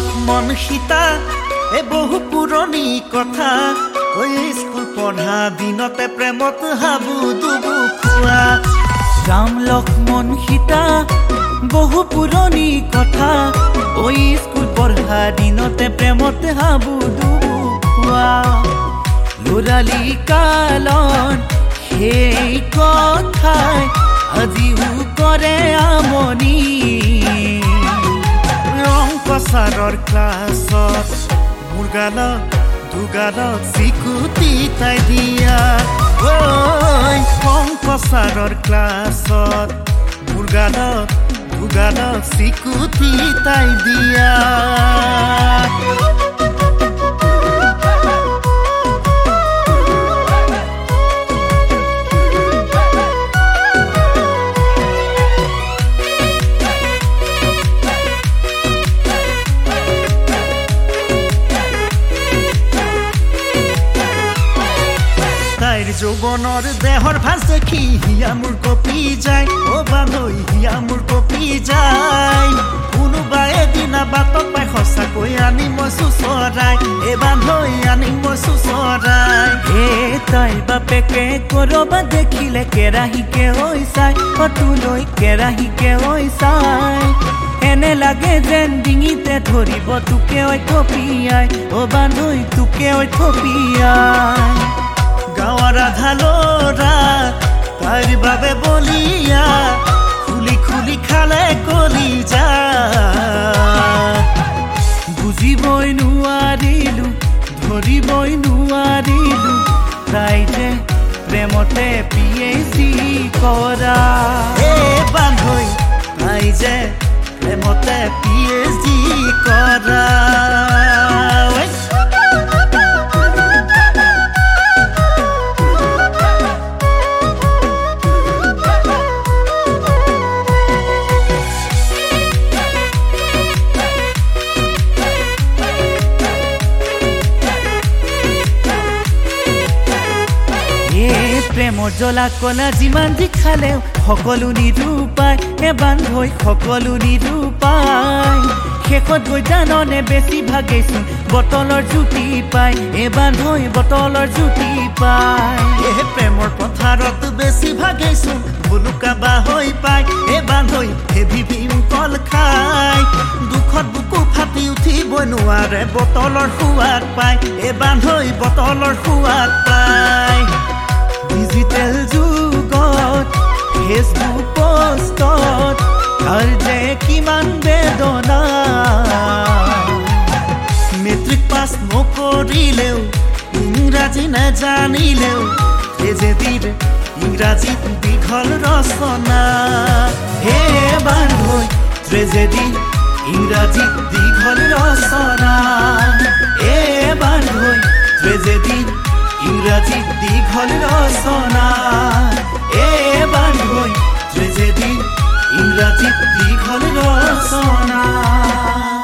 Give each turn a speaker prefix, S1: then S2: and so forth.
S1: মন সীতা এ বহু পুৰণি কথা ঐ স্কুল পঢ়া দিনতে প্ৰেমত হাবু দুবু খোৱা
S2: ৰাম লক্ষ্মণ সীতা বহু পুৰণি কথা ঐ স্কুল পঢ়া দিনতে প্ৰেমত হাবু দুবু খোৱা লৰালি কালন সেই কথাই আজিও কৰে আমনি
S1: ৰং প্ৰচাৰৰ ক্লাছত মোৰ গালত দুগালত চিকুটি তাই দিয়া ঐ ৰং প্ৰচাৰৰ ক্লাছত মোৰ গালত দুগালত চিকুটি তাই দিয়া যৌৱনৰ দেহৰ ভাঁজ দেখি হিয়া মোৰ কপি যায় অ বান্ধৈ হিয়া মোৰ কপি যায় কোনোবাই এদিনা বাটত পাই সঁচাকৈ আনি মই চুচৰাই এ বান্ধৈ আনি মই চুচৰাই
S2: হে তাইৰ বাপেকে কৰবা দেখিলে কেৰাহীকে হৈ চাই ফটোলৈ কেৰাহীকে হৈ চাই এনে লাগে যেন ডিঙিতে ধৰিব তোকে ঐ থপিয়াই অ বান্ধৈ তোকে ঐ থপিয়াই
S1: গাঁৱৰ আধা ল'ৰা তাইৰ বাবে বলিয়া খুলি খুলি খালে কলি যা
S2: বুজিবই নোৱাৰিলো ধৰিবই নোৱাৰিলো তাই যে প্ৰেমতে PhD কৰা
S1: এ বান্ধৈ তাই যে প্ৰেমতে PhD কৰা
S2: প্ৰেমৰ জ্বলা কলা যিমান যি খালেও সকলো নিৰূপায় এ বান্ধৈ সকলো নিৰূপায় শেষত গৈ জাননে বেছিভাগেচোন বটলৰ জুতি পায় এ বান্ধৈ বটলৰ জুতি পায়
S1: এ প্ৰেমৰ পথাৰত বেছিভাগেচোন ভুলুকা বাহৈ পায় এ বান্ধৈ হেভি ভীমকল খায় দুখত বুকু ফাটি উঠিবই নোৱাৰে বটলৰ সোৱাদ পায় এ বান্ধৈ বটলৰ সোৱাদ পায়
S2: ডিজিটেল যুগত ফেচবুক পোষ্টত তাৰ যে কিমান বেদনা
S1: মেট্ৰিক পাছ নকৰিলেও ইংৰাজী নাজানিলেও ট্ৰেজেডিৰ ইংৰাজীত দীঘল ৰচনা
S2: হে বান্ধৈ ট্ৰেজেডি ইংৰাজীত দীঘল ৰচনা এ বান্ধৈ ট্ৰেজেডি ইংৰাজীত দীঘল ৰচনা এ বান্ধৈ ট্ৰেজেডি ইংৰাজীত দীঘল ৰচনা